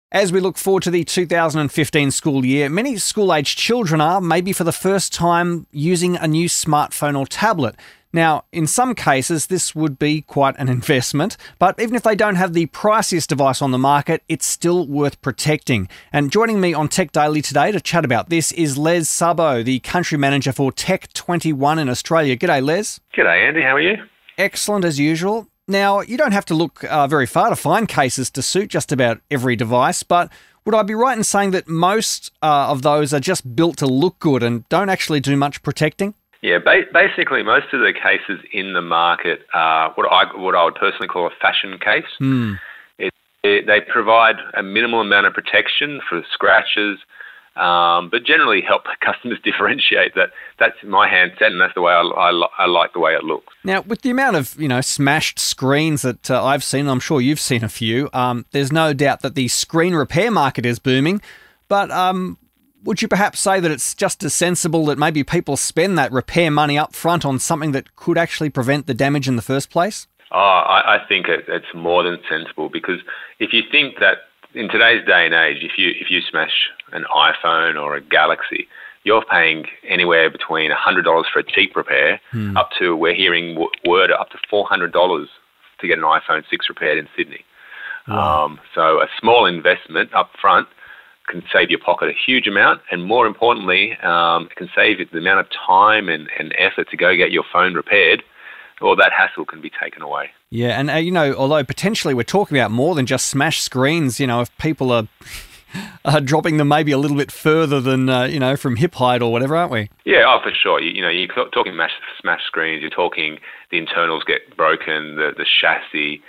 As we look forward to the 2015 school year, many school-aged children are, maybe for the first time, using a new smartphone or tablet. Now, in some cases, this would be quite an investment, but even if they don't have the priciest device on the market, it's still worth protecting. And joining me on Tech Daily today to chat about this is Les Sabo, the Country Manager for Tech21 in Australia. G'day, Les. G'day, Andy. How are you? Excellent, as usual. Now, you don't have to look very far to find cases to suit just about every device, but would I be right in saying that most of those are just built to look good and don't actually do much protecting? Yeah, basically most of the cases in the market are what I would personally call a fashion case. They provide a minimal amount of protection for scratches, but generally help customers differentiate that that's my handset and that's the way I like the way it looks. Now, with the amount of smashed screens that I've seen, I'm sure you've seen a few, there's no doubt that the screen repair market is booming, but would you perhaps say that it's just as sensible that maybe people spend that repair money up front on something that could actually prevent the damage in the first place? I think it's more than sensible, because if you think that in today's day and age, if you smash an iPhone or a Galaxy, you're paying anywhere between $100 for a cheap repair up to, we're hearing word, up to $400 to get an iPhone 6 repaired in Sydney. Wow. So a small investment up front can save your pocket a huge amount, and more importantly, it can save the amount of time and effort to go get your phone repaired. All that hassle can be taken away. Yeah, and although potentially we're talking about more than just smashed screens, if people are dropping them maybe a little bit further than from hip height or whatever, aren't we? Yeah, for sure. You're talking smashed screens. You're talking the internals get broken, the chassis.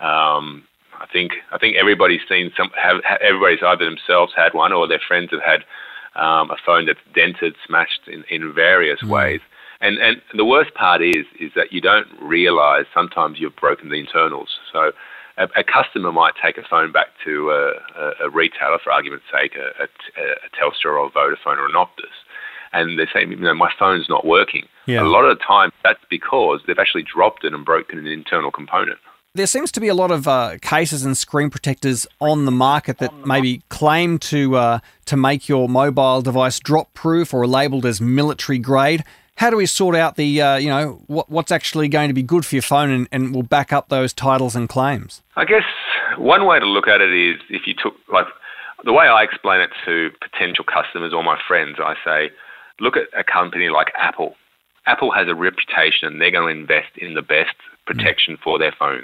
I think everybody's seen everybody's either themselves had one or their friends have had a phone that's dented, smashed in various ways. And the worst part is that you don't realise sometimes you've broken the internals. So a customer might take a phone back to a retailer, for argument's sake, a Telstra or a Vodafone or an Optus, and they say, my phone's not working. Yeah. A lot of the time that's because they've actually dropped it and broken an internal component. There seems to be a lot of cases and screen protectors on the market that maybe claim to make your mobile device drop-proof or labelled as military grade. How do we sort out the, what's actually going to be good for your phone and will back up those titles and claims? I guess one way to look at it is if you took, the way I explain it to potential customers or my friends, I say, look at a company like Apple. Apple has a reputation and they're going to invest in the best protection for their phones.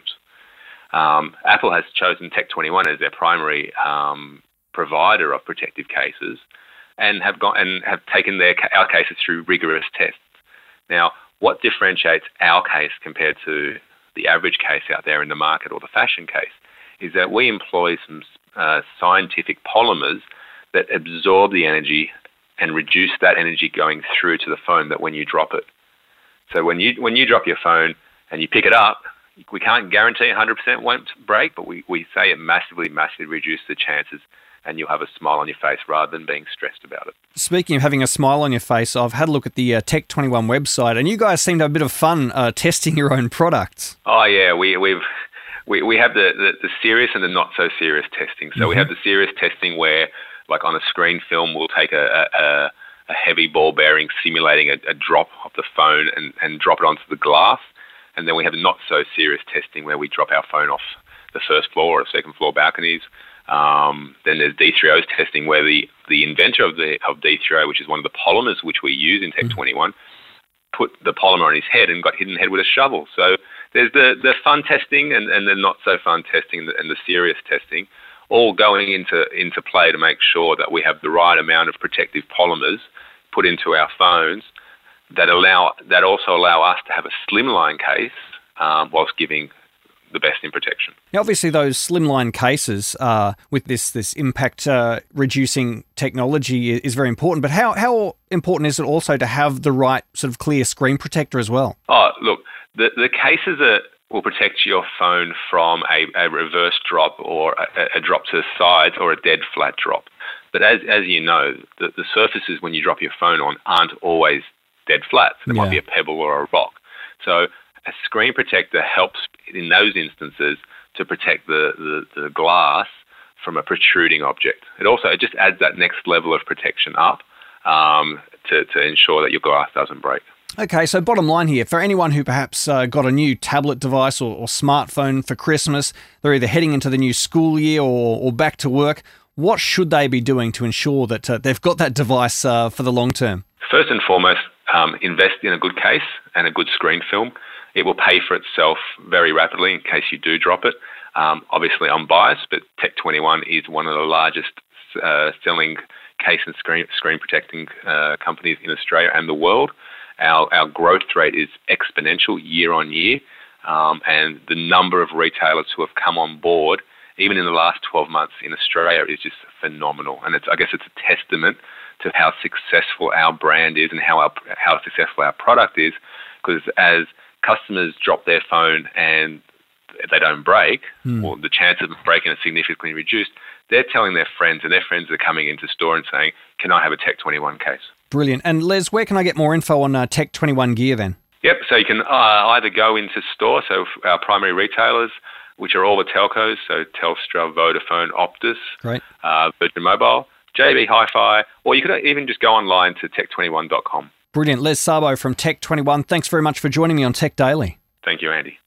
Apple has chosen Tech21 as their primary provider of protective cases, and have taken our cases through rigorous tests. Now, what differentiates our case compared to the average case out there in the market or the fashion case is that we employ some scientific polymers that absorb the energy and reduce that energy going through to the phone that when you drop it. So when you drop your phone and you pick it up, we can't guarantee 100% won't break, but we say it massively reduces the chances, and you'll have a smile on your face rather than being stressed about it. Speaking of having a smile on your face, I've had a look at the Tech21 website, and you guys seem to have a bit of fun testing your own products. Oh yeah, we have the serious and the not so serious testing. So we have the serious testing where, like on a screen film, we'll take a heavy ball bearing simulating a drop of the phone and drop it onto the glass. And then we have not so serious testing where we drop our phone off the first floor or second floor balconies. Then there's D3O testing where the inventor of D3O, which is one of the polymers which we use in Tech21, put the polymer on his head and got hit in the head with a shovel. So there's the fun testing and the not so fun testing and the serious testing, all going into play to make sure that we have the right amount of protective polymers put into our phones that also allow us to have a slimline case whilst giving the best in protection. Now, obviously, those slimline cases with this impact reducing technology is very important. But how important is it also to have the right sort of clear screen protector as well? Oh, look, the cases will protect your phone from a reverse drop or a drop to the sides or a dead flat drop. But as you know, the surfaces when you drop your phone on aren't always dead flat. There might be a pebble or a rock. So a screen protector helps in those instances to protect the glass from a protruding object. It just adds that next level of protection up to ensure that your glass doesn't break. Okay, so bottom line here, for anyone who perhaps got a new tablet device or smartphone for Christmas, they're either heading into the new school year or back to work, what should they be doing to ensure that they've got that device for the long term? First and foremost, invest in a good case and a good screen film. It will pay for itself very rapidly in case you do drop it. Obviously, I'm biased, but Tech21 is one of the largest selling case and screen protecting companies in Australia and the world. Our growth rate is exponential year on year, and the number of retailers who have come on board, even in the last 12 months in Australia, is just phenomenal. And I guess it's a testament to how successful our brand is and how successful our product is, because as customers drop their phone and they don't break, or the chance of them breaking is significantly reduced, they're telling their friends, and their friends are coming into store and saying, can I have a Tech21 case? Brilliant. And Les, where can I get more info on Tech21 gear then? Yep, so you can either go into store, so our primary retailers, which are all the telcos, so Telstra, Vodafone, Optus, Great. Virgin Mobile, JB Hi-Fi, or you could even just go online to tech21.com. Brilliant. Les Sabo from Tech21, thanks very much for joining me on Tech Daily. Thank you, Andy.